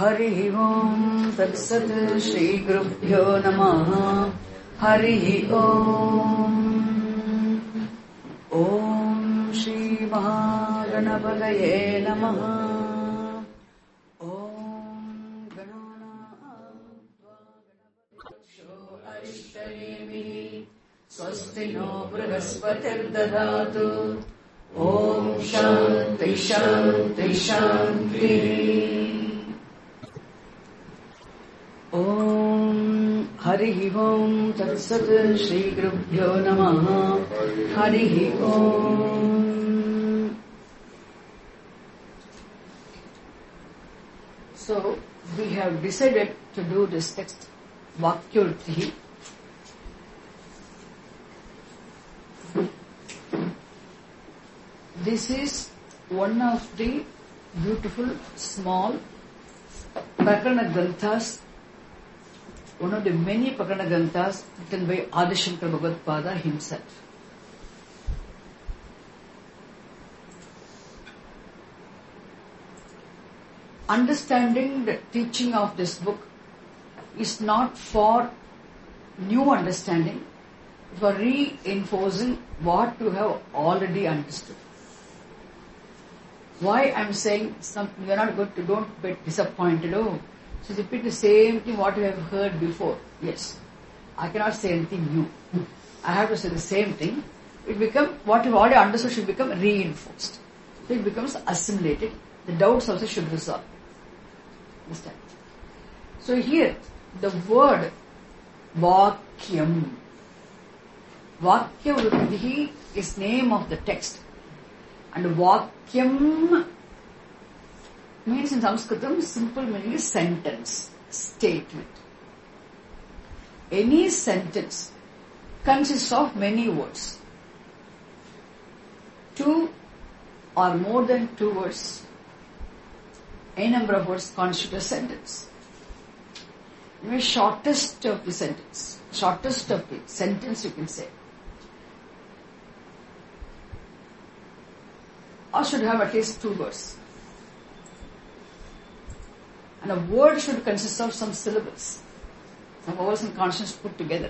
Hari Om Tat Sat Shri Gurubhyo Namaha. Hari Om. Om Shri Mahaganapadaye Namaha. Om Ganana Arishtayemi Swasti No Brihaspati Dadatu. Om Shanti Shanti Shanti. Om Hari Om Tat Sat Shri Gurubhyo Namaha. Hari Om. So, we have decided to do this text, Vakyurti. This is one of the beautiful, small Prakarana Granthas, one of the many Prakarana Granthas written by Adi Shankara Bhagavad-pada himself. Understanding the teaching of this book is not for new understanding, for reinforcing what you have already understood. Why I am saying something, you are not going to, don't get disappointed. Oh, so repeat the same thing what you have heard before. Yes, I cannot say anything new. I have to say the same thing. It becomes, what you already understood should become reinforced. So it becomes assimilated. The doubts also should resolve. Understand? So here, the word Vakyam. Vakya Vruddhi is name of the text. And Vakyam means in Sanskritam, simple meaning is sentence, statement. Any sentence consists of many words. Two or more than two words, a number of words constitute a sentence. The shortest of the sentence, shortest of the sentence you can say, or should have at least two words. And a word should consist of some syllables, some vowels and consonants put together.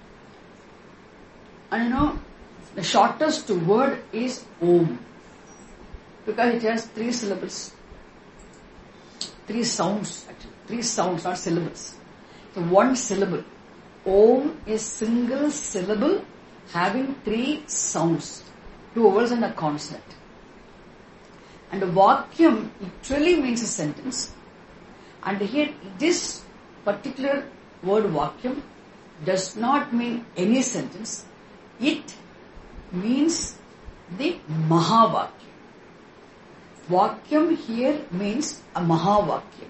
And the shortest word is Om, because it has three syllables, three sounds actually, three sounds, not syllables. So one syllable. Om is single syllable having three sounds, two vowels and a consonant. And a Vakyam literally means a sentence. And here this particular word Vakyam does not mean any sentence. It means the Mahavakyam. Vakyam here means a Mahavakyam.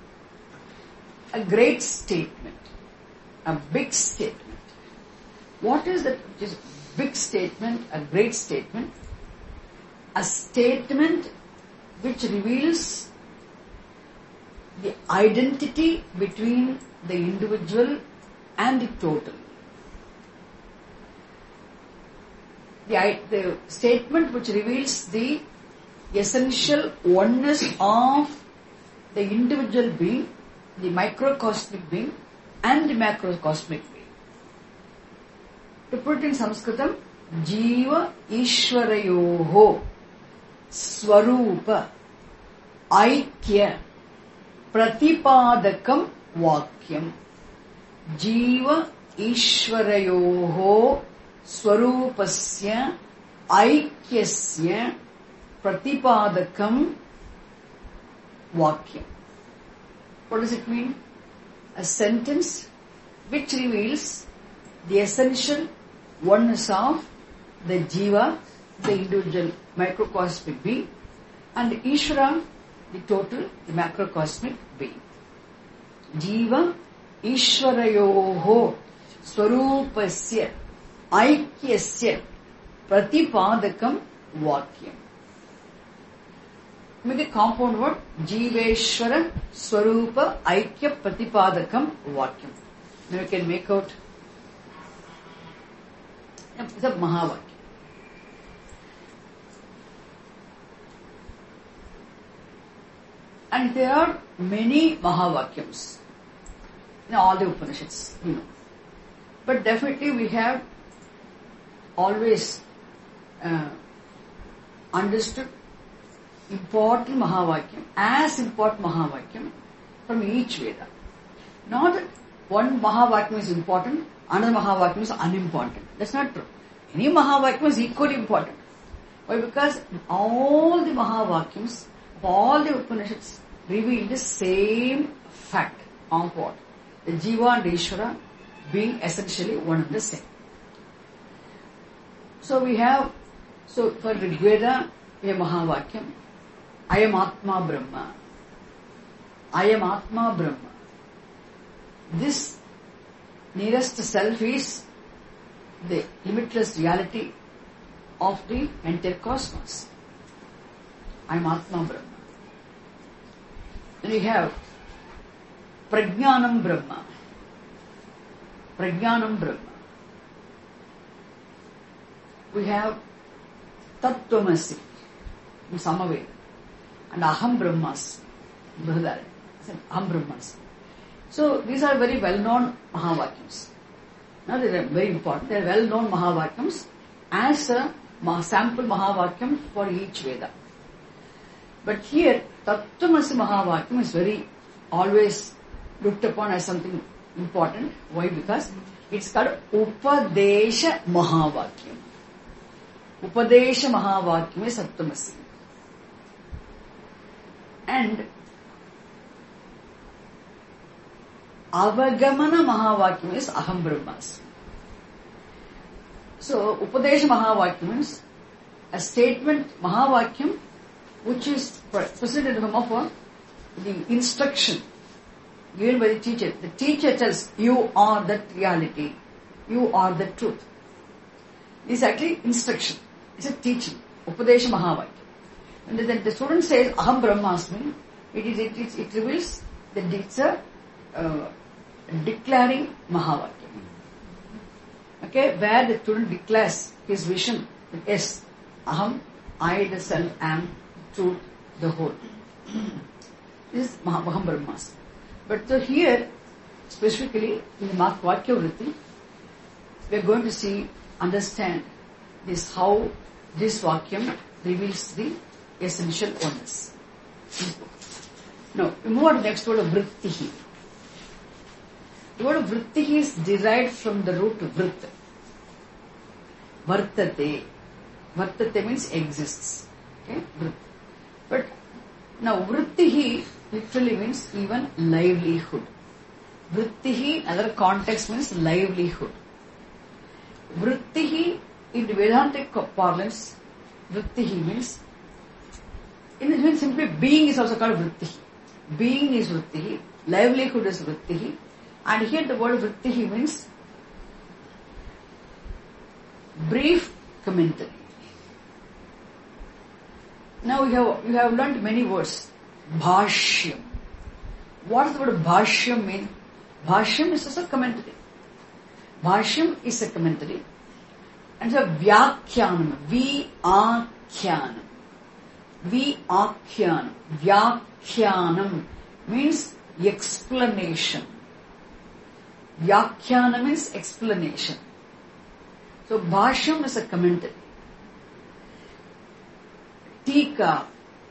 A great statement. A big statement. What is that? Which is big statement, a great statement? A statement which reveals the identity between the individual and the total. The statement which reveals the essential oneness of the individual being, the microcosmic being, and the macrocosmic being. To put it in Sanskritam, Jiva Ishwarayoho Swarupa Aikya Pratipadakam Vakyam. Jiva Ishwarayoho Swarupasya Aikyasya Pratipadakam Vakyam. What does it mean? A sentence which reveals the essential oneness of the Jiva, the individual microcosmic being, and Ishvara, the total, the macrocosmic being. Jiva Ishwarayoho Swarupasya Aikyasya Pratipadakam Vakyam. Make a compound word, Jiveshwara Swarupa Aikya Pratipadakam Vakyam. Now you can make out it's a Mahavakyam. And there are many Mahavakyams in all the Upanishads, But definitely we have always understood important Mahavakyam, as important Mahavakyam from each Veda. Not that one Mahavakyam is important, another Mahavakyam is unimportant. That's not true. Any Mahavakyam is equally important. Why? Because all the Mahavakyams of all the Upanishads reveal the same fact of what? The Jiva and Ishvara being essentially one and the same. So for Rigveda, we have Mahavakyam, I am Atma Brahma. I am Atma Brahma. This nearest self is the limitless reality of the entire cosmos. I am Atma Brahma. Then we have Prajnanam Brahma. Prajnanam Brahma. We have Tattvamasi in Samaveda and Aham Brahmasmi. Aham Brahmasmi. So these are very well-known Mahavakyams. Now they are very important. They are well-known Mahavakyams as a sample Mahavakyam for each Veda. But here, Tattvamasi Mahavakyam is very always looked upon as something important. Why? Because it's called Upadesha Mahavakyam. Upadesha Mahavakyam is Tattvamasi. And Avagamana Mahavakyam is Aham Brahmasmi. So, Upadesha Mahavakyam means a statement Mahavakyam which is presented in the form of the instruction given by the teacher. The teacher tells, you are that reality, you are the truth. This is actually instruction. It's a teaching. Upadesha Mahavakyam. And then the student says, Aham Brahmasmi, it reveals that it's a declaring Mahavakyam. Okay, where the student declares his vision, yes, Aham, I the self am truth, the whole. This is Aham Brahmasmi. But so here, specifically in the Vakya Vritti, we are going to understand this, how this Vakyam reveals the essential oneness. Now, we move on to the next word of Vrittihi. The word of Vrittihi is derived from the root Vrit. Vartate. Vartate means exists. Okay? Vrit. But now Vrittihi literally means even livelihood. Vrittihi, another context, means livelihood. Vrittihi, in the Vedantic parlance, Vrittihi means, simply being is also called Vrittihi. Being is Vrittihi, livelihood is Vrittihi, and here the word Vrittihi means brief commentary. Now you have learnt many words. Bhashyam. What does the word Bhashyam mean? Bhashyam is also a commentary. Bhashyam is a commentary. And so Vyakhyanam. Vyakhyanam. Vyakhyanam. Vyakhyanam means explanation. Vyakhyanam means explanation. So Bhashyam is a commentary. Tika,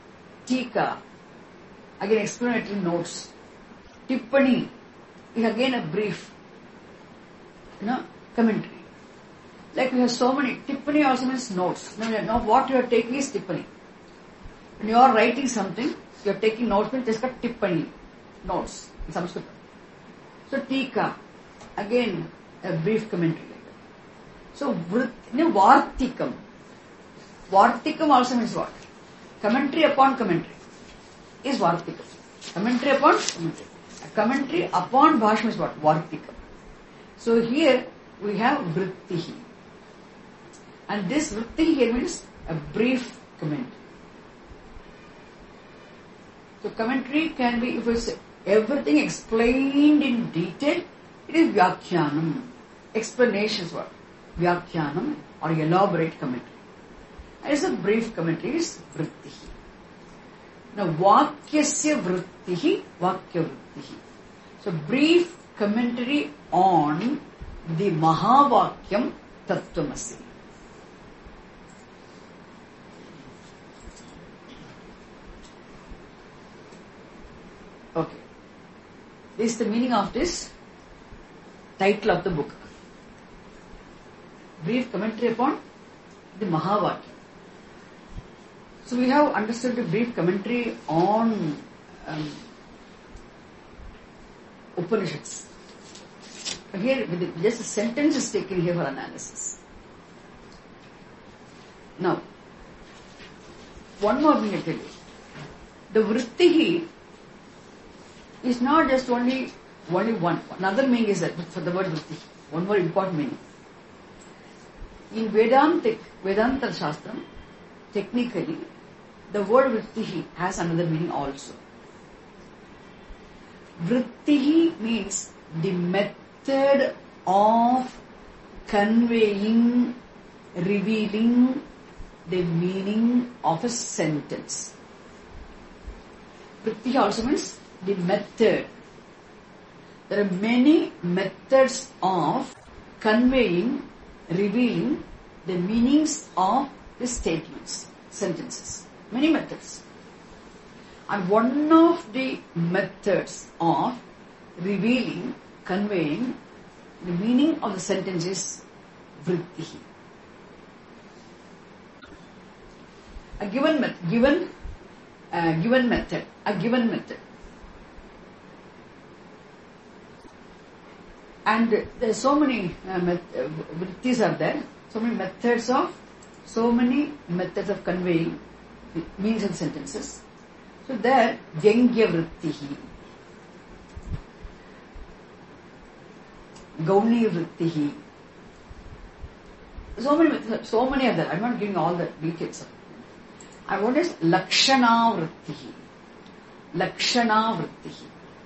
again explanatory notes. Tippani is again a brief, commentary. Like we have so many. Tippani also means notes. Now what you are taking is Tippani. When you are writing something, you are taking notes, means just got Tippani, notes in Sanskrit. So Tika, again a brief commentary. So Vartikam. Vartikam also means what? Commentary upon commentary is Vartikam. Commentary upon commentary. A commentary upon Bhashyam is what? Vartikam. So here we have Vrittihi. And this Vrittihi here means a brief commentary. So commentary can be, if it's everything explained in detail, it is Vyakhyanam. Explanation is what? Vyakhyanam, or elaborate commentary. And it's a brief commentary, is Vrittihi. Now, Vakyasya Vrittihi, Vakya Vrittihi. So, brief commentary on the Mahavakyam Tattvamasi. Okay. This is the meaning of this title of the book. Brief commentary upon the Mahavakyam. So we have understood a brief commentary on Upanishads. Here, just a sentence is taken here for analysis. Now, one more thing I tell you. The Vrittihi is not just only one. Another meaning is that for the word Vrittihi. One more important meaning. In Vedanta Shastram, technically, the word Vrittihi has another meaning also. Vrittihi means the method of conveying, revealing the meaning of a sentence. Vrittihi also means the method. There are many methods of conveying, revealing the meanings of the statements, sentences. Many methods. And one of the methods of revealing, conveying the meaning of the sentence is Vrittihi. A given method. And there are so many Vrittis are there, so many methods of conveying the meanings of sentences. So there, Vyangya Vrittihi, Gauni Vrittihi, so many other. I'm not giving all the details. And what is Lakshana Vrittihi? Lakshana Vrittihi.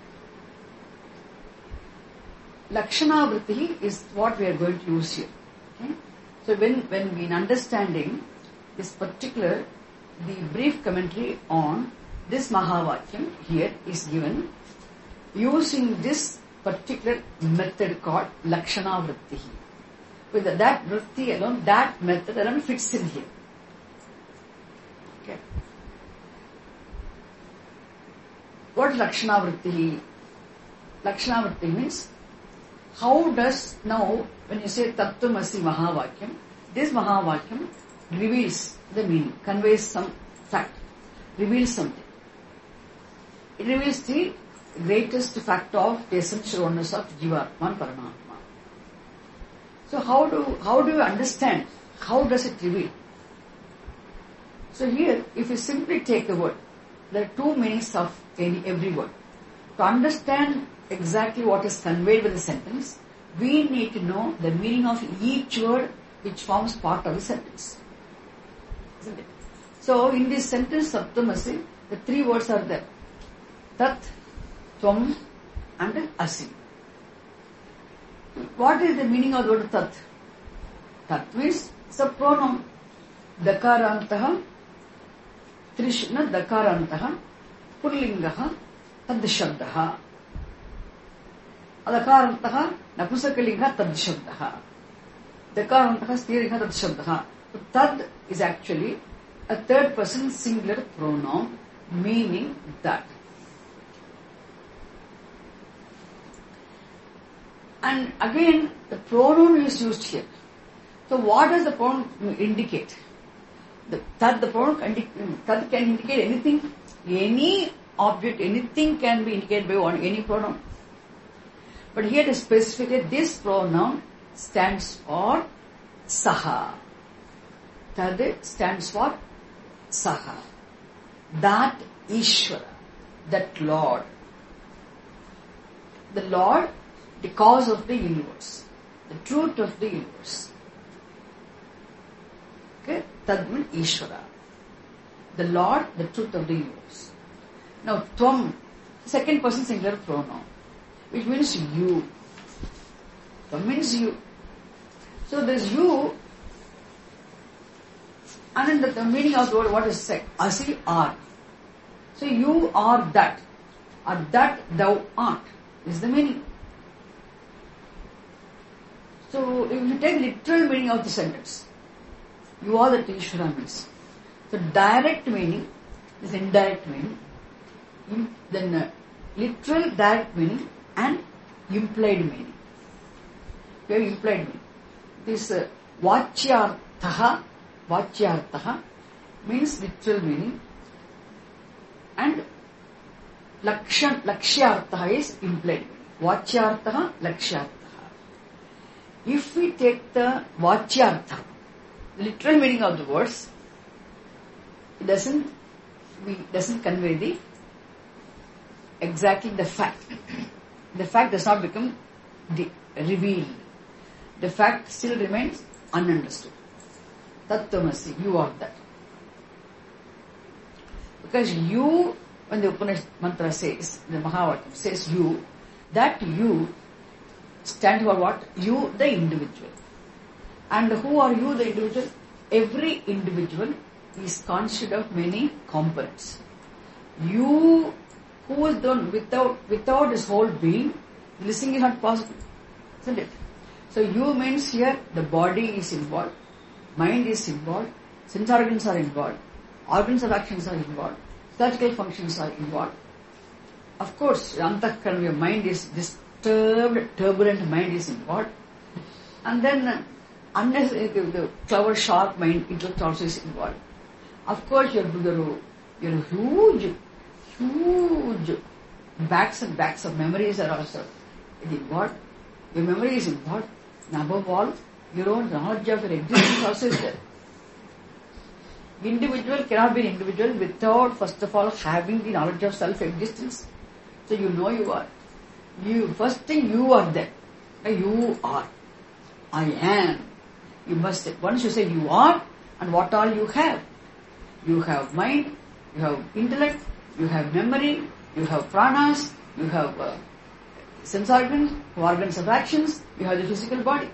Lakshana Vrittihi is what we are going to use here. Okay? So when we in understanding this particular, the brief commentary on this Mahavakyam here is given using this particular method called Lakshana Vrittihi. With that Vritti alone, that method alone fits in here. Okay. What is Lakshana Vrittihi? Lakshana Vrittihi means, how does now, when you say Tattvamasi Mahavakyam, this Mahavakyam reveals the meaning, conveys some fact, reveals something. It reveals the greatest fact of the essential oneness of Jivatma and Paramatma. So how do you understand? How does it reveal? So here, if you simply take a word, there are two meanings of every word. To understand exactly what is conveyed with the sentence, we need to know the meaning of each word which forms part of the sentence. Isn't it? So in this sentence, Tattvamasi, the three words are there. Tat, Tvam and Asi. What is the meaning of the word Tat? Tat means it's a pronoun. Dakarantaha, Trishna Dakarantaha, Purlingaha, Tad Shabdaha. Adakarantaha, Napusakalinga Tad Shabdaha. Dakarantaha, Sthiringa Tad Shabdaha. So Tad is actually a third person singular pronoun, meaning that. And again, the pronoun is used here. So what does the pronoun indicate? The pronoun Tad can indicate anything, any object, anything can be indicated by any pronoun. But here specifically, this pronoun stands for Saha. Tad stands for Saha. That Ishvara, that Lord. The Lord, the cause of the universe, the truth of the universe. Okay, Tad means Ishvara. The Lord, the truth of the universe. Now, Tvam, second person singular pronoun, which means you. Tvam means you. So there's you, and then the meaning of the word, what is said? Asi, are. So So you are that, or that thou art, is the meaning. So if you take literal meaning of the sentence, you are that Ishvara means. So direct meaning is indirect meaning, then literal direct meaning and implied meaning. We have implied meaning. This vachyarthaha means literal meaning, and lakshyarthaha is implied meaning. Vachyarthaha, lakshyarthaha. If we take the vachyartha, the literal meaning of the words, it doesn't convey the exactly the fact. The fact does not become revealed. The fact still remains ununderstood. Tattvamasi, you are that. Because you, when the Upanishad mantra says, the Mahavakya says you, that you stands for what? You, the individual. And who are you, the individual? Every individual is constituted of many components. You, who is done without his whole being, listening is not possible, isn't it? So you means here the body is involved, mind is involved, sense organs are involved, organs of actions are involved, physical functions are involved. Of course, antahkarana, your mind is disturbed, turbulent mind is involved, and then unless the clever, sharp mind, intellect also is involved. Of course, your huge backs and backs of memories are also involved. Your memory is involved. And above all, your own knowledge of your existence also is there. Individual cannot be an individual without, first of all, having the knowledge of self-existence. So you know you are. First thing, you are there. You are. I am. You must, once you say you are, and what all you have. You have mind, you have intellect, you have memory, you have pranas, you have sense organs, organs of actions, you have the physical body.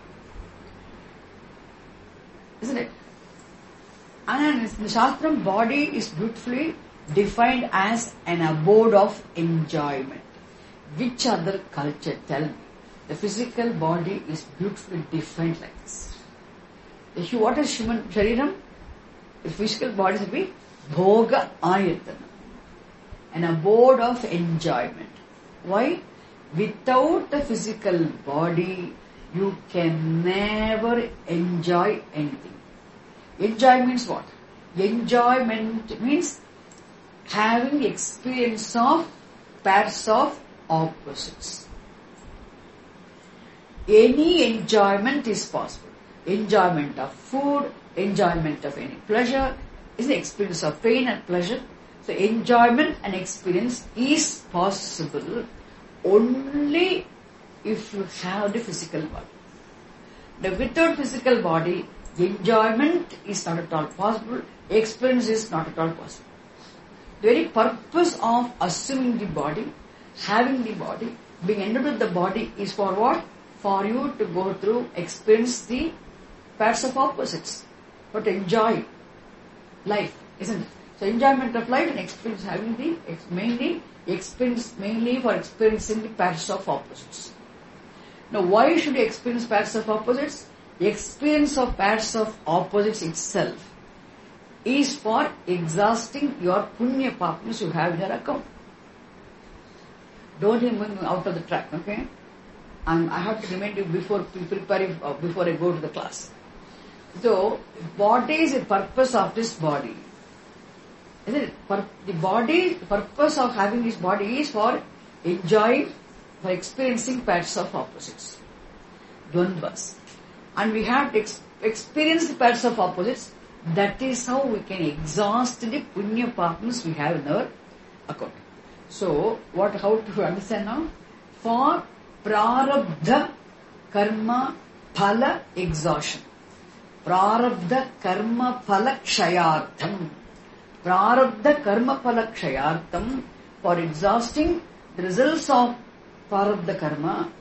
Isn't it? And in the Shastram, body is beautifully defined as an abode of enjoyment. Which other culture, tell me? The physical body is beautifully defined like this. What is human shariram? The physical body will be bhoga ayatana, an abode of enjoyment. Why? Without the physical body, you can never enjoy anything. Enjoy means what? Enjoyment means having the experience of pairs of opposites. Any enjoyment is possible. Enjoyment of food, enjoyment of any pleasure is the experience of pain and pleasure. So enjoyment and experience is possible only if you have the physical body. Now, without physical body, enjoyment is not at all possible, experience is not at all possible. The very purpose of assuming the body, having the body, being endowed with the body is for what? For you to go through, experience the pairs of opposites, but enjoy life, isn't it? So enjoyment of life and experience having the mainly for experiencing the pairs of opposites. Now, why should you experience pairs of opposites? The experience of pairs of opposites itself is for exhausting your punya papas you have in your account. Don't even out of the track, okay? And I have to remind you before I go to the class. So, body is the purpose of this body. Isn't it? The purpose of having this body is for enjoying, for experiencing pairs of opposites. Dvandvas. And we have to experience the pairs of opposites. That is how we can exhaust the punya papas we have in our account. So, how to understand now? For prarabdha karma phala exhaustion. Prarabdha karma phala kshayartham. Prarabdha karma phala kshayartham, for exhausting the results of prarabdha karma,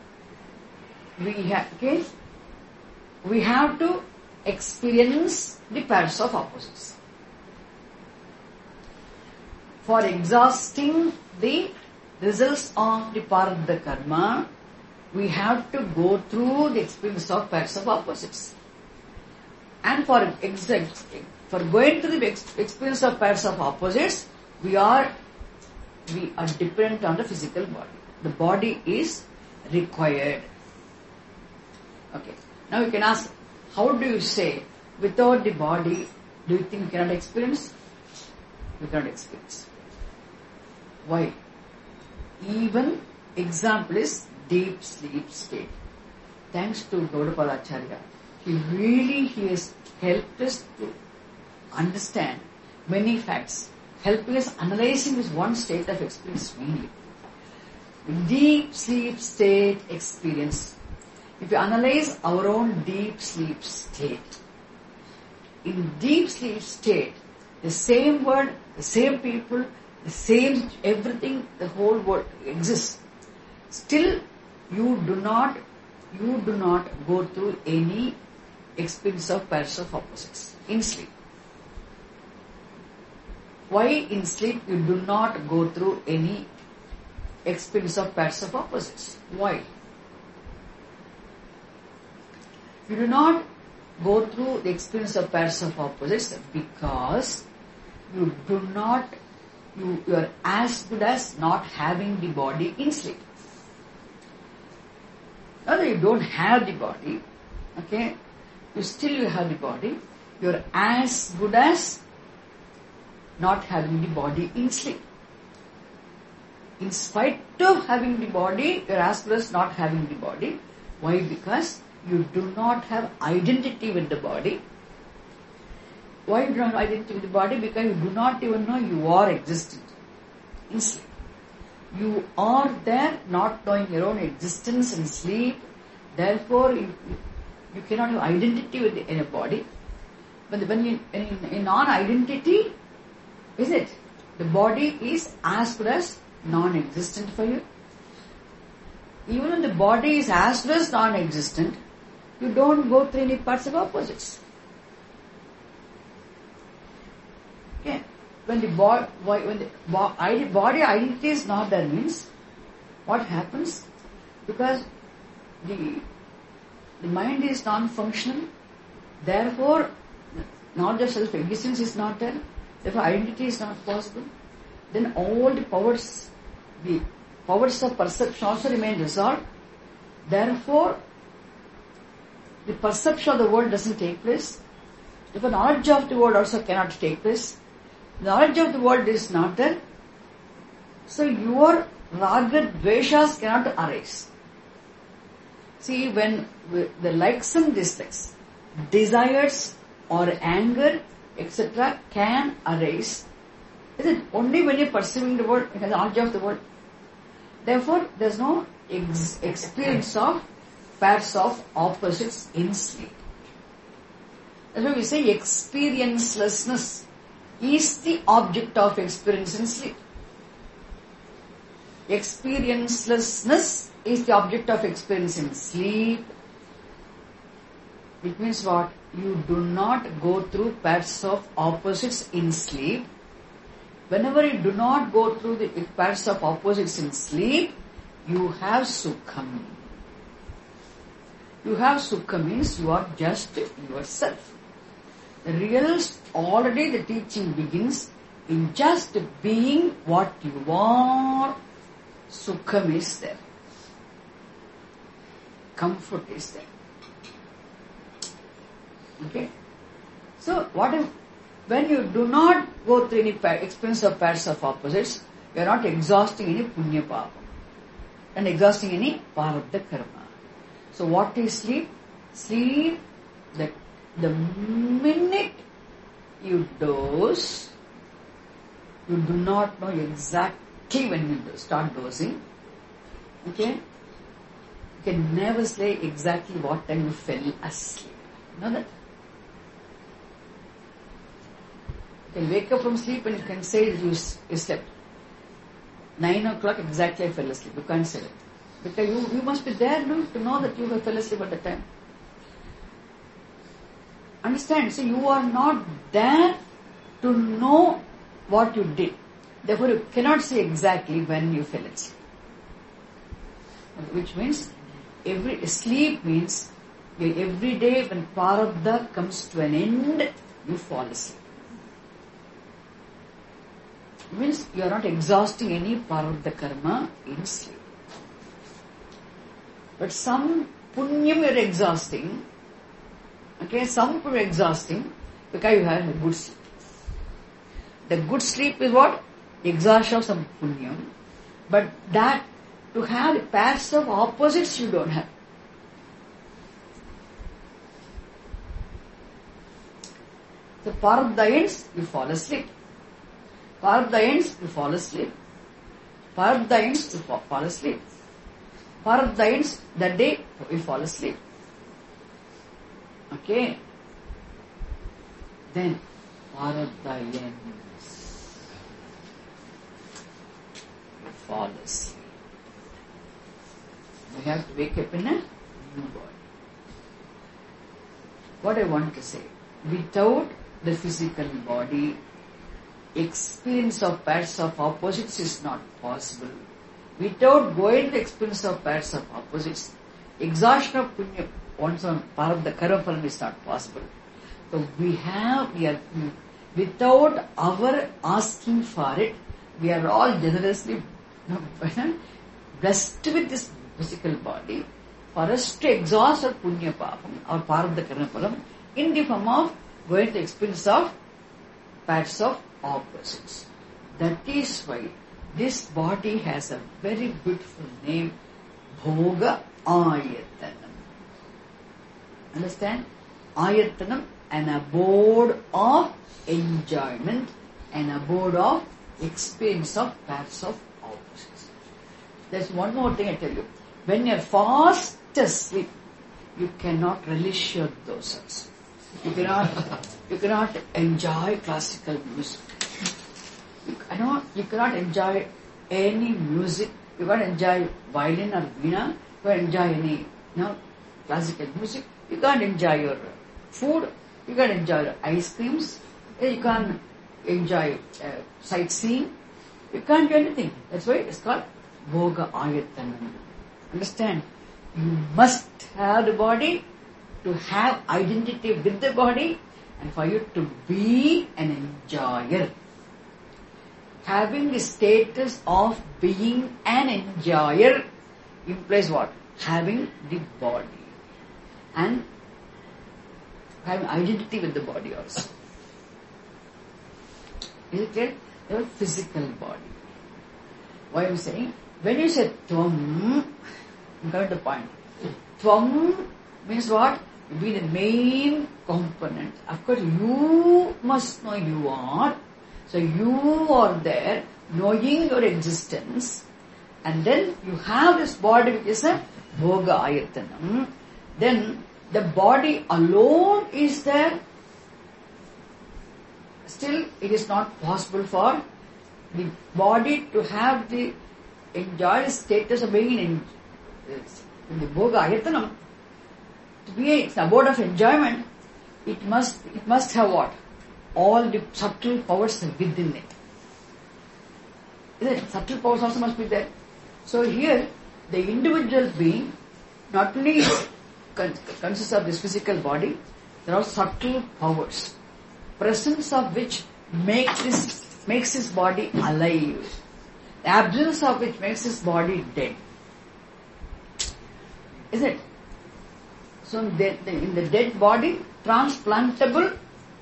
we have to experience the pairs of opposites. for exhausting the results of the Prarabdha karma, we have to go through the experience of pairs of opposites. And for going through the experience of pairs of opposites, we are dependent on the physical body. The body is required. Okay. Now you can ask, how do you say, without the body, do you think you cannot experience? You cannot experience. Why? Even example is deep sleep state. Thanks to Gaudapada Acharya, he has helped us to understand many facts, helping us analyzing this one state of experience mainly. Deep sleep state experience. If you analyze our own deep sleep state, in deep sleep state, the same word, the same people, the same everything, the whole world exists. Still, you do not go through any experience of pairs of opposites in sleep. Why in sleep you do not go through any experience of pairs of opposites? Why? You do not go through the experience of pairs of opposites because you are as good as not having the body in sleep. Now that you don't have the body, okay, you have the body, you are as good as not having the body in sleep. In spite of having the body, you are as good as not having the body. Why? Because you do not have identity with the body. Why you do not have identity with the body? Because you do not even know you are existent in sleep. You are there not knowing your own existence in sleep. Therefore, you cannot have identity with the inner body. But when you in non-identity, is it? The body is as good as non-existent for you. Even when the body is as good as non-existent, you don't go through any parts of opposites. Okay. When the body identity is not there means, what happens? Because the mind is non-functional, therefore knowledge of self-existence is not there, therefore identity is not possible. Then all the powers of perception also remain resolved. Therefore, the perception of the world doesn't take place. Therefore, knowledge of the world also cannot take place. Knowledge of the world is not there. So your raga dveshas cannot arise. See, when the likes and dislikes, desires or anger, etc. can arise, is it only when you're perceiving the world, it has knowledge of the world. Therefore, there's no experience of pairs of opposites in sleep. That's why we say experiencelessness is the object of experience in sleep. Experiencelessness is the object of experience in sleep. It means what? You do not go through pairs of opposites in sleep. Whenever you do not go through the pairs of opposites in sleep, you have sukha. You have sukha means you are just yourself. The real, already the teaching begins in just being what you are. Sukha is there. Comfort is there. Okay? So, when you do not go through any experience of pairs of opposites, you are not exhausting any punya papa and exhausting any prarabdha karma. So, what is sleep? Sleep, the minute you doze, you do not know exactly when you start dozing. Okay? You can never say exactly what time you fell asleep. You know that? You can wake up from sleep and you can say that you slept. 9 o'clock exactly I fell asleep. You can't say that. Because you must be there to know that you have fell asleep at the time. Understand? So you are not there to know what you did. Therefore, you cannot say exactly when you fell asleep. Which means, sleep means every day when Prarabdha comes to an end, you fall asleep. It means you are not exhausting any Prarabdha karma in sleep. But some punyam you are exhausting. Okay, some punyam you are exhausting because you have a good sleep. The good sleep is what? Exhaustion of some punyam. But that, to have the pairs of opposites, you don't have. So Prarabdha ends, you fall asleep. Prarabdha ends, you fall asleep. Prarabdha ends, you fall asleep. Prarabdha ends, that day, you fall asleep. Okay. Then, Prarabdha ends. You fall asleep. You have to wake up in a new body. What I want to say, without the physical body, experience of pairs of opposites is not possible. Without going to experience of pairs of opposites, exhaustion of punya, once on Prarabdha karma phalam is not possible. So we are, without our asking for it, we are all generously blessed with this physical body for us to exhaust our punya papam, our Prarabdha karma phalam, in the form of going to experience of pairs of opposites. That is why this body has a very beautiful name, Bhoga Ayatanam. Understand? Ayatanam, an abode of enjoyment, an abode of experience of pairs of opposites. There's one more thing I tell you. When you're fast asleep, you cannot relish your dosas. You cannot enjoy classical music. You cannot enjoy any music. You cannot enjoy violin or veena. You cannot enjoy any classical music. You can't enjoy your food. You can't enjoy your ice creams. You can't enjoy sightseeing. You can't do anything. That's why it's called Bhoga Ayatanam. Understand? You must have the body to have identity with the body and for you to be an enjoyer. Having the status of being an enjoyer implies what? Having the body and having identity with the body also. Is it clear? Your physical body. Why am I saying? When you say Tvam, I'm coming to the point. Tvam means what? You be the main component. Of course, you must know you are. So you are there, knowing your existence, and then you have this body which is a Bhoga Ayatanam. Then the body alone is there. Still, it is not possible for the body to have the enjoyed status of being in the Bhoga Ayatanam. To be an abode of enjoyment, it must have what? All the subtle powers within it. Isn't it? Subtle powers also must be there. So here, the individual being not only consists of this physical body, there are subtle powers, presence of which makes his body alive, the absence of which makes his body dead. Is it? So in the dead body, transplantable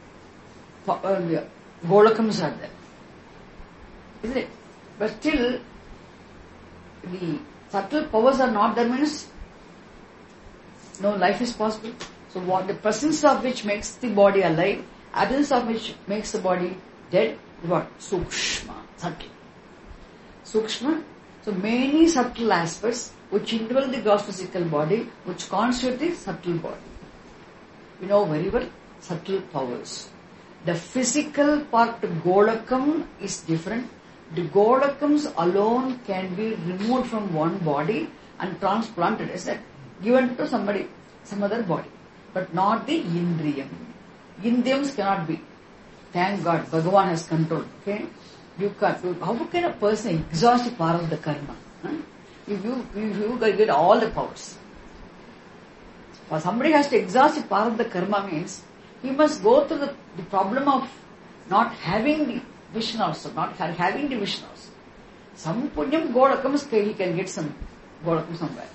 golakams are there. Isn't it? But still, the subtle powers are not there, means no life is possible. So what the presence of which makes the body alive, absence of which makes the body dead, is what? Sukshma, subtle. Sukshma, so many subtle aspects which indwell the gross physical body, which constitute the subtle body. You know very well, subtle powers. The physical part, Golakam, is different. The Golakams alone can be removed from one body and transplanted, is that given to somebody, some other body, but not the Indriyam. Indriyams cannot be. Thank God, Bhagavan has control. Okay, You can't do. How can a person exhaust the power of the karma? If you get all the powers. For somebody has to exhaust the power of the karma means he must go through the problem of not having the vision also, not having the vision also. Some punyam godakam, he can get some godakam somewhere.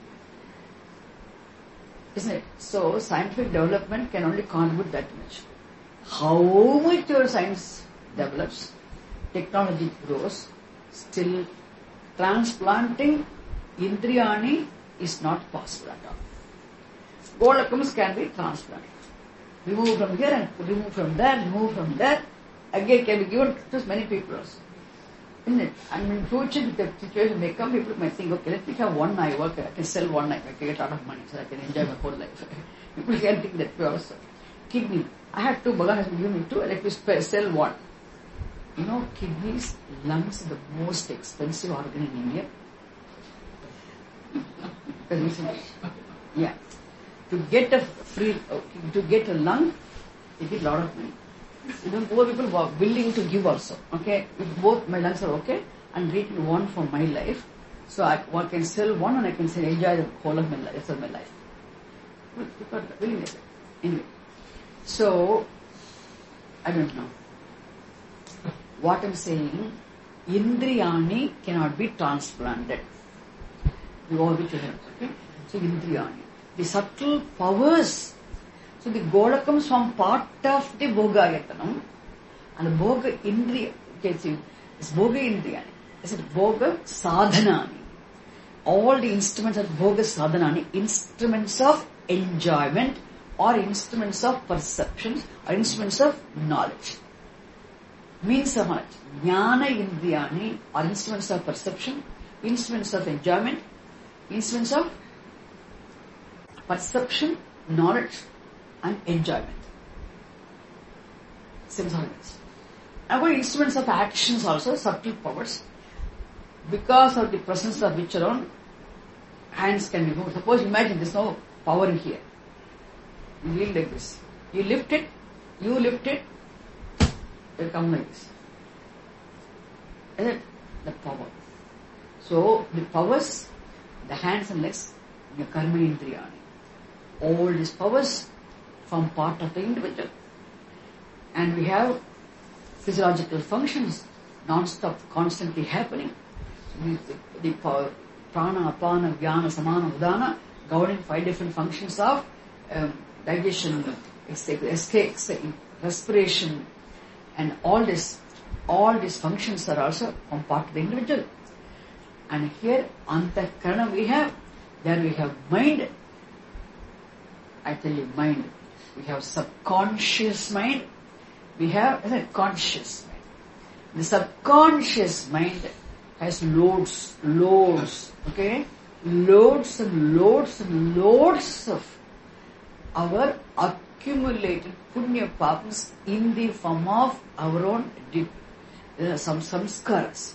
Isn't it? So scientific development can only contribute that much. How much your science develops, technology grows, still transplanting indriyani is not possible at all. Godakams can be transplanted. Remove from here and remove from there, remove from there. Again can be given to many people also. Isn't it? And in future, if the situation may come, people might think, okay, let me have one eye work, I can sell one eye, I can get a lot of money, so I can enjoy my whole life. People can think that way also. Kidney. I have two, Bhagavan has given me two, let me sell one. You know, kidneys, lungs are the most expensive organ in India. Yeah. To get a lung, they get a lot of money. Poor people were willing to give also. Okay, if both my lungs are okay, I'm getting one for my life, so I can sell one and I can enjoy the whole of my life, rest of my life. People are willing to. Anyway, so I don't know. What I'm saying, indriyani cannot be transplanted. You all which you have, okay? So indriyani, the subtle powers. So the godakams form part of the bhogayatanam, and the bhoga indriya, okay, see, it's bhoga indriyani. It's bhoga sadhanani. All the instruments are bhoga sadhanani, instruments of enjoyment or instruments of perception or instruments of knowledge. Means of knowledge. Jnana indriyani are instruments of perception, instruments of enjoyment, instruments of perception, knowledge and enjoyment. Same organs. Now instruments of actions also, subtle powers. Because of the presence of which around, hands can be moved. Suppose imagine there's no power here. You lean like this. You lift it, it will come like this. Is it? The power. So the powers, the hands and legs, the karma indriyani. All these powers form part of the individual. And we have physiological functions non-stop, constantly happening. The power, prana, apana, vyana, samana, udana, governing 5 different functions of digestion, escape, respiration, and all these functions are also form part of the individual. And here, antakarana we have, there we have mind. I tell you, mind. We have subconscious mind. We have conscious mind. The subconscious mind has loads, okay? Loads and loads of our accumulated punya papas in the form of our own some samskaras.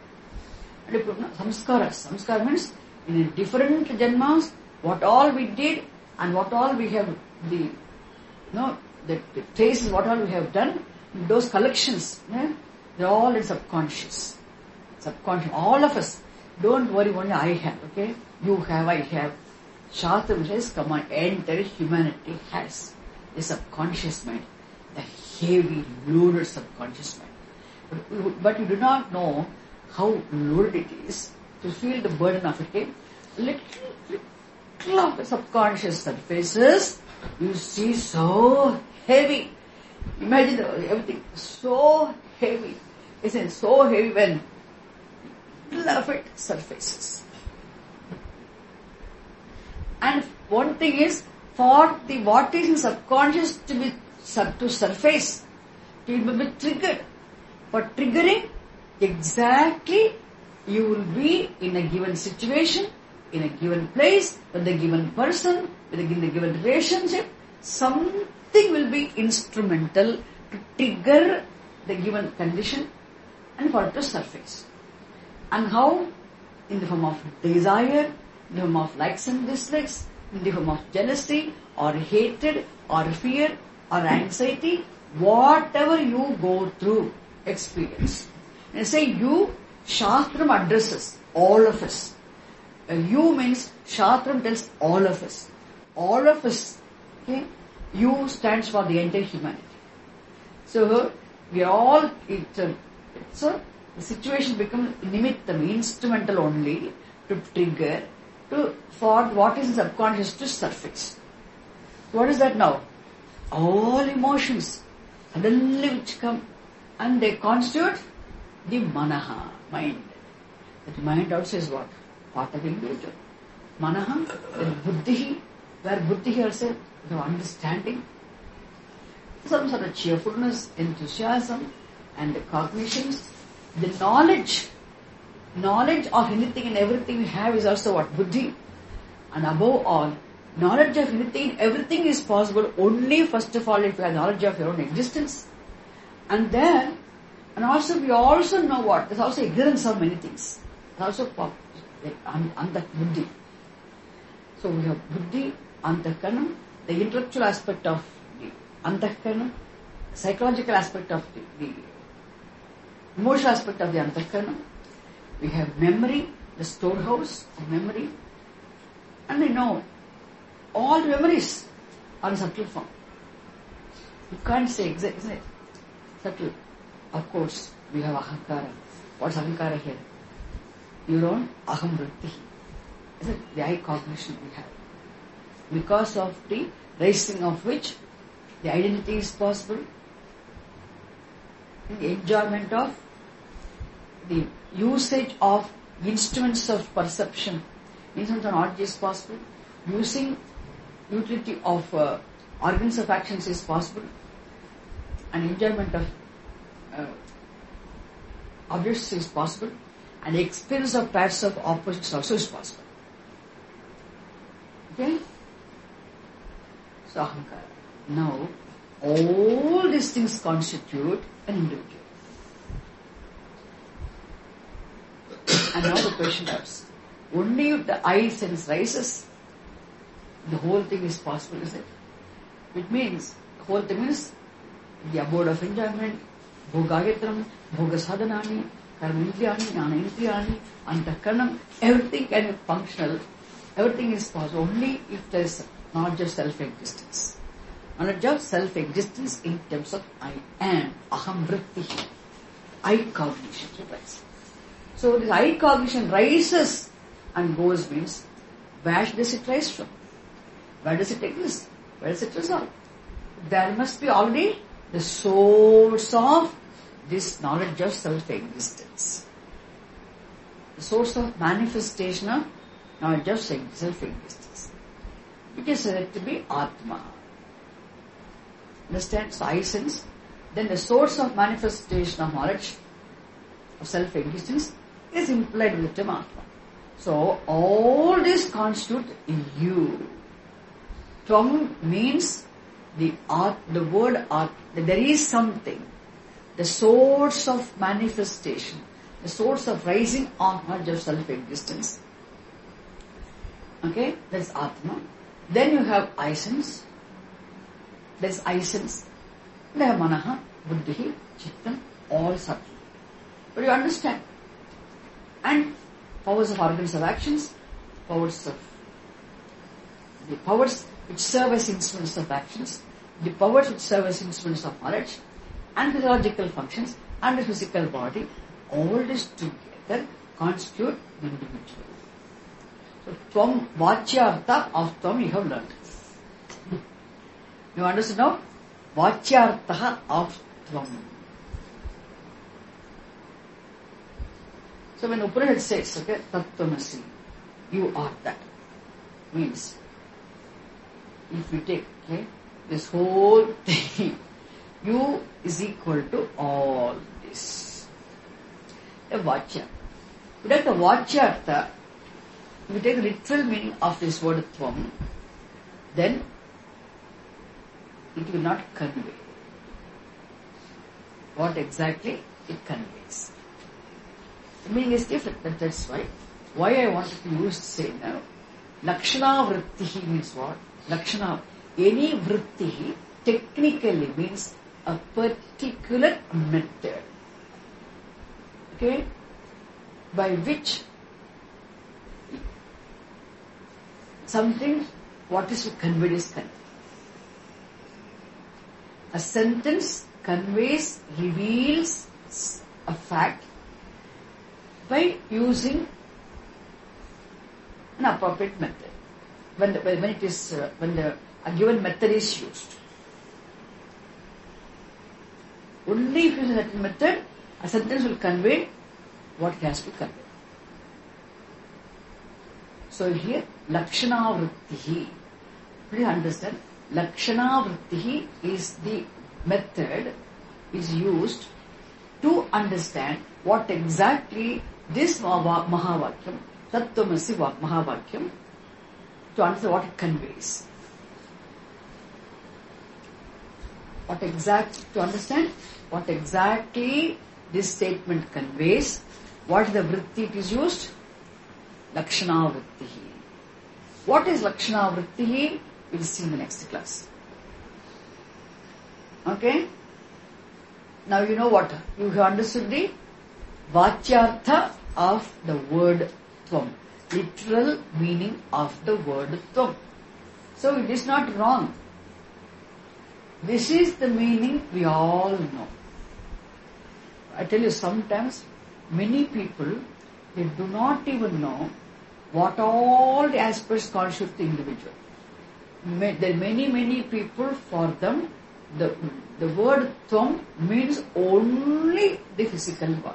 Samskara means in different janmas, what all we did and what all we have, the traces, what all we have done, those collections, they're all in subconscious. All of us. Don't worry, only I have, okay? You have, I have. Shastram says, come on, entire humanity has a subconscious mind, the heavy, loaded subconscious mind. But you do not know how loaded it is to feel the burden of it. Okay? Little of the subconscious surfaces, you see so heavy. Imagine everything so heavy. Isn't it so heavy when little of it surfaces? And one thing is, for the what is in subconscious to surface, to be triggered. For triggering, exactly you will be in a given situation, in a given place, with a given person, with a given relationship. Something will be instrumental to trigger the given condition and for it to surface. And how? In the form of desire, in the form of likes and dislikes, in the form of jealousy or hatred or fear or anxiety, whatever you go through, experience. When I say you, Shastram addresses all of us. You means Shastram tells all of us. All of us. Okay? You stands for the entire humanity. So we are all. So the situation becomes nimittam, instrumental only to trigger for what is subconscious to surface. What is that now? All emotions suddenly which come and they constitute the manaha, mind. That mind also is what? Part of individual. Manaha, then buddhi, where buddhi also the understanding, some sort of cheerfulness, enthusiasm, and the cognitions. The knowledge of anything and everything we have is also what? Buddhi. And above all, knowledge of anything and everything is possible only first of all if you have knowledge of your own existence. And then, and also we also know what? There's also ignorance of many things. There's also Antak Buddhi. So we have Buddhi, Antakanam, the intellectual aspect of the Antakanam, psychological aspect of the emotional aspect of the Antakanam. We have memory, the storehouse of memory. And we know all memories are in subtle form. You can't say exact, isn't it? Subtle. Of course, we have ahankara. What's ahankara here? Your own aham vritti. Isn't it? The I cognition we have. Because of the raising of which the identity is possible, the enjoyment of the usage of instruments of perception, instruments of knowledge is possible, using utility of organs of actions is possible, and enjoyment of objects is possible, and the experience of pairs of opposites also is possible. Okay? So ahankara. Now, all these things constitute an individual. And now the question comes, only if the I sense rises, the whole thing is possible, is it? It means, the whole thing is the abode of enjoyment, bhogagetram, bhogasadhanani, karmindriyani, jnana-indriyani, antakanam, everything can be functional, everything is possible only if there is not just self-existence. Not just self-existence in terms of I am, aham vritti, I cognition rises. So this I cognition rises and goes means, where does it rise from? Where does it exist? Where does it resolve? There must be already the source of this knowledge of self-existence. The source of manifestation of knowledge of self-existence. It is said to be Atma. Understand? So I sense. Then the source of manifestation of knowledge of self-existence is implied with the term Atma. So all this constitute you. Tvam means the word art. There is something. The source of manifestation. The source of rising on knowledge of self-existence. Okay, that's Atma. Then you have I sense. There's I sense. Then you have Manaha, Buddhi, Chittam, all subtle. But you understand. And powers of organs of actions, powers which serve as instruments of actions, the powers which serve as instruments of knowledge, and physiological functions, and the physical body, all this together constitute the individual. So, Tvam, Vachyartha of Tvam you have learned. You understand now? Vachyartha of Tvam. So when Upanishad says, okay, Tattvamasi, you are that. Means, if you take, okay, this whole thing, you is equal to all this. A Vachya. If you take the Vachyartha, if you take the literal meaning of this word Tvam, then it will not convey what exactly it conveys. The meaning is different, but that's why I wanted to use say now. Lakshana vrittihi means what? Lakshana, any vrittihi technically means a particular method. Okay? By which something, what is conveyed is conveyed. A sentence conveys, reveals a fact by using an appropriate method. When a given method is used. Only if you use a certain method, a sentence will convey what it has to convey. So here, Lakshana Vrittihi. Please understand, Lakshana Vrittihi is the method is used to understand what exactly this Mahavakyam, Tattvamasi Mahavakyam, to understand what it conveys. To understand what exactly this statement conveys, what is the vritti it is used? Lakshana Vrittihi. What is Lakshana Vrittihi? We'll see in the next class. Okay? Now you know what? You have understood the Vachyartha of the word Tvam. Literal meaning of the word Tvam. So it is not wrong. This is the meaning we all know. I tell you, sometimes many people, they do not even know what all the aspects constitute the individual. There are many people, for them, the word Tvam means only the physical body.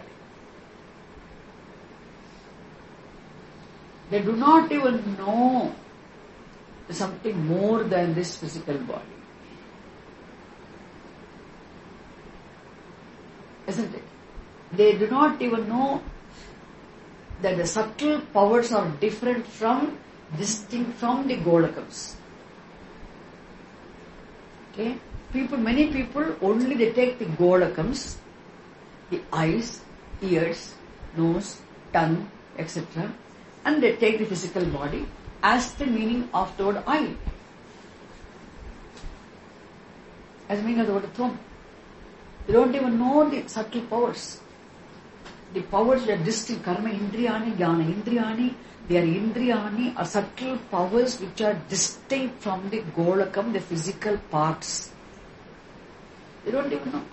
They do not even know something more than this physical body. Isn't it? They do not even know that the subtle powers are different from, distinct from the Golakams. Okay? Many people only they take the Golakams, the eyes, ears, nose, tongue, etc. and they take the physical body as the meaning of the word I. As the meaning of the word Tvam. They don't even know the subtle powers. The powers are distinct. Karma Indriyani, Jnana Indriyani, they are Indriyani, are subtle powers which are distinct from the Golakam, the physical parts. They don't even know.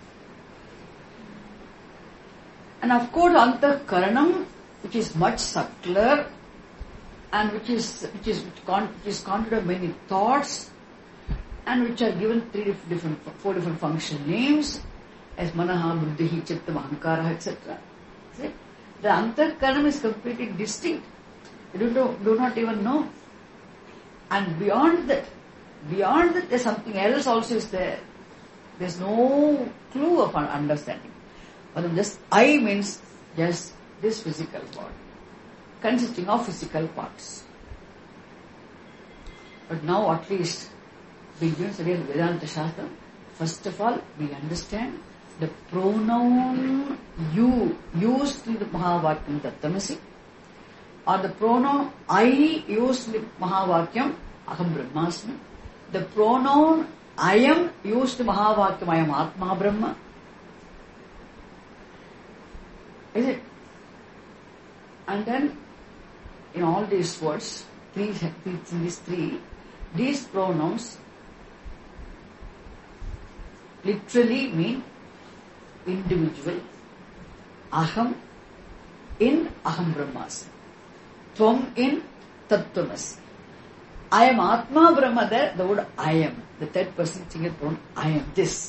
And of course, Antahkaranam, which is much subtler and which is constituted of many thoughts and which are given four different function names as Manaha, Buddhihi, Chittam, Ahankara, etc. The Antahkaranam is completely distinct. You do not even know. And beyond that there's something else also is there. There's no clue of understanding. But just I means just this physical body, consisting of physical parts. But now at least, we study Vedanta Shastra. First of all, we understand the pronoun you used in the Mahavakyam Tattvamasi, or the pronoun I used in the Mahavakyam Aham Brahmasmi, the pronoun I am used in the Mahavakyam I am Atma Brahma. Is it? And then, in all these words, these pronouns literally mean individual. Aham in Aham Brahmasmi. Tvam in Tattvamasi. I am Atma Brahma there, the word I am. The third person singular pronoun, I am this.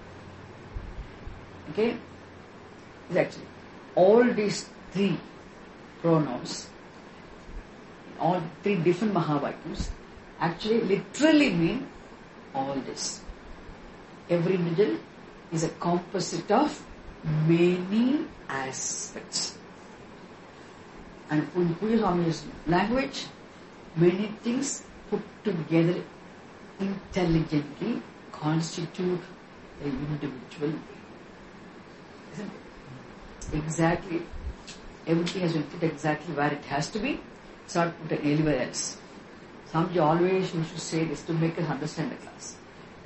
Okay? It's actually all these three pronouns, all three different Mahavakyams, actually literally mean all this. Every individual is a composite of many aspects. And in Puja Swami's language, many things put together intelligently constitute an individual being. Isn't it? Exactly. Everything has been put exactly where it has to be. It's not put anywhere else. Swamiji always used to say this to make us understand the class.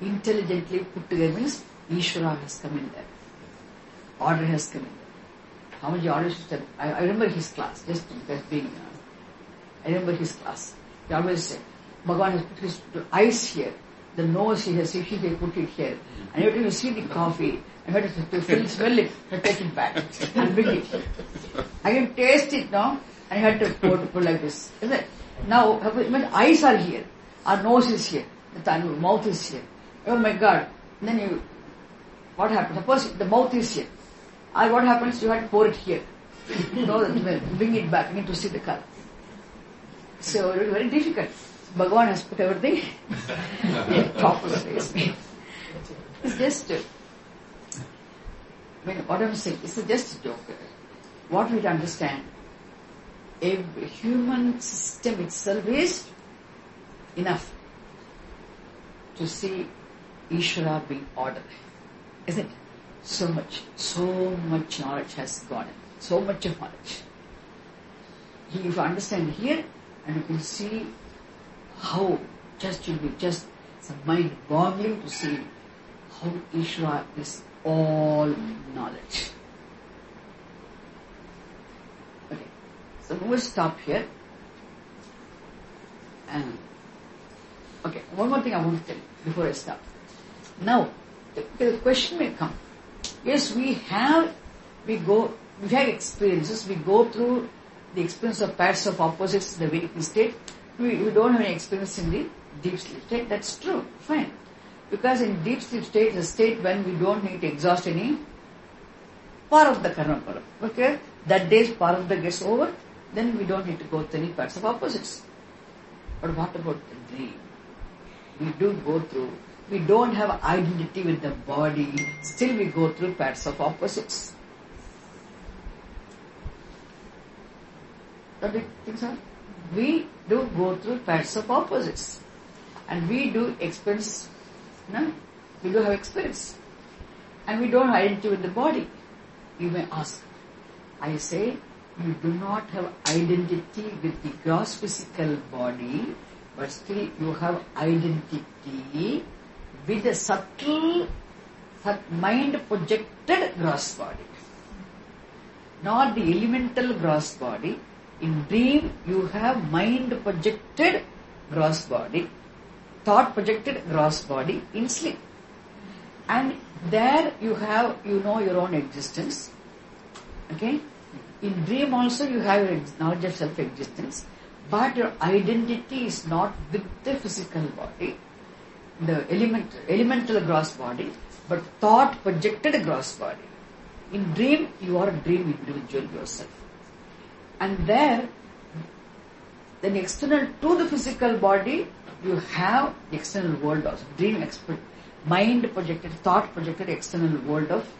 Intelligently put together means Ishvara has come in there. Order has come in there. Swamiji always used to, I remember his class, just being, I remember his class. He always said, Bhagavan has put his eyes here, the nose he has, he put it here. And every time you see the coffee, I had to smell it, to take it back and bring it here. I can taste it now, and I had to put like this. Isn't it? Now, when eyes are here, our nose is here, the mouth is here. Oh my God. And then what happens? Suppose the mouth is here. What happens? You have to pour it here. Bring it back. You need to see the color. So it is very difficult. Bhagavan has put everything in proper place. It's just, what I'm saying, it's just a joke. What we have to understand, a human system itself is enough to see Ishvara being ordered. Isn't it? So much knowledge has gone in. So much of knowledge. If you understand here, and you can see how you'll be just mind-boggling to see how Ishvara is all knowledge. Okay, so we will stop here. Okay, one more thing I want to tell you before I stop. Now, the question may come. Yes, we have experiences. We go through the experience of pairs of opposites in the waking state. We don't have any experience in the deep sleep state. That's true. Fine. Because in deep sleep state is a state when we don't need to exhaust any part of the karma phala. Okay? That day's part of the gets over, then we don't need to go through any pairs of opposites. But what about the dream? We do go through. We don't have identity with the body. Still we go through pairs of opposites. Don't you think so? We do go through pairs of opposites. And we do experience, we do have experience. And we don't have identity with the body. You may ask. I say, you do not have identity with the gross physical body, but still you have identity with the subtle, mind-projected gross body. Not the elemental gross body. In dream, you have mind-projected gross body, thought-projected gross body in sleep. And there you know your own existence. Okay? In dream also you have your knowledge of self-existence, but your identity is not with the physical body, the elemental gross body, but thought-projected gross body. In dream, you are a dream individual yourself. And there, then external to the physical body, you have the external world also. Dream mind-projected, thought-projected external world of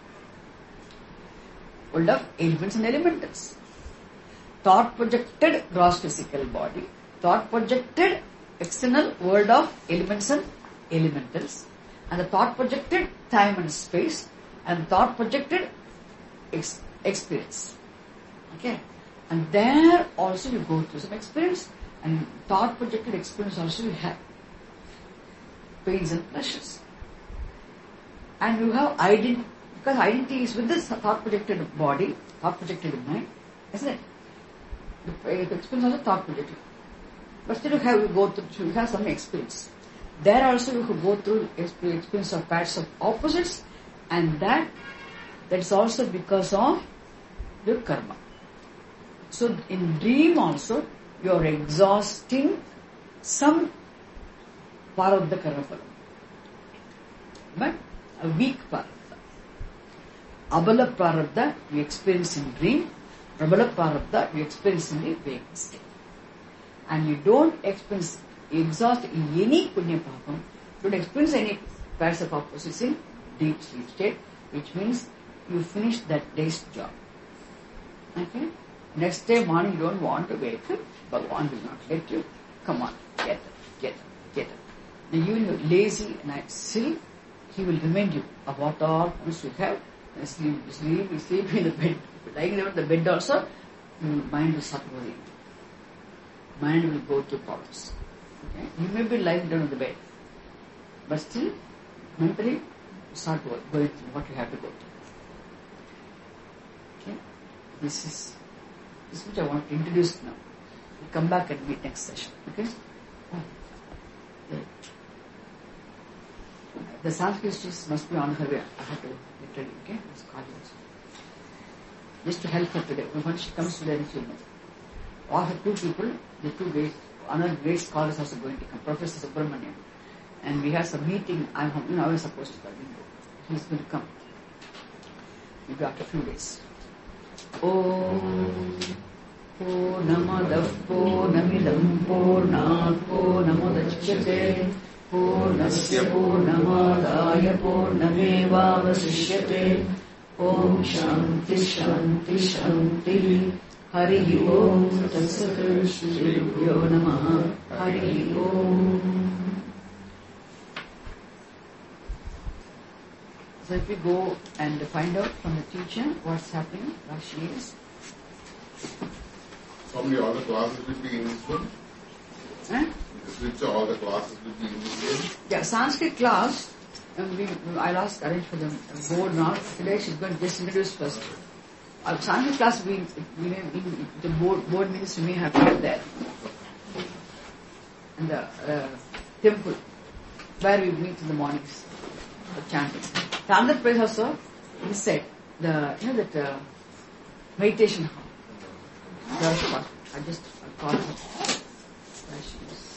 elements and elementals. Thought-projected gross physical body, thought-projected external world of elements and elementals, and the thought-projected time and space, and thought-projected experience. Okay? And there also you go through some experience, and thought-projected experience also you have. Pains and pleasures. And you have identity, because identity is with this thought-projected body, thought-projected mind, isn't it? The experience also thought-projected. But still you have some experience. There also you could go through experience of pairs of opposites, and that's also because of your karma. So in dream also, you are exhausting some part of the karma phala. But a weak prarabdha. Abala prarabdha you experience in dream, prabala prarabdha you experience in the waking state. And you don't exhaust any punya papam, don't experience any pairs of opposites in deep sleep state, which means you finish that day's job. Okay? Next day morning you don't want to wake up, Bhagavan will not let you. Come on, get up. Now you are lazy and still he will remind you of what all things you have. Sleep in the bed. Lying down in the bed also, your mind will start worrying. Mind will go to problems. Okay? You may be lying down in the bed, but still mentally start going through what you have to go through. Okay? This is which I want to introduce now. We'll come back and meet next session. Okay? The Sanskrit students must be on her way. I have to get ready. Okay? Let's call you also. Just to help her today. When she comes today, she'll know. All her two people, the two great, another great scholars also going to come. Professor Subramanian. And we have some meeting. I was supposed to come. He's going to come. Maybe after a few days. Om Purnamadav Purnamidam Purnat Purnamudachyate Purnasya Purnamadaya Purnamevavasishyate Om Shanti Shanti Shanti Hari Om Tatsat Shri Gurubhyo Namaha Hari Om. So if we go and find out from the teacher what's happening, where she is. Probably all the classes will be in this one. Eh? Which all the classes will be in this one. Yeah, Sanskrit class. I'll ask arrange for the board now. Today she's going to just introduce first. Sanskrit class the board means we may have to get there. And the temple where we meet in the mornings for chanting. The other place also, he said, that meditation hall. I just called her. Where she is.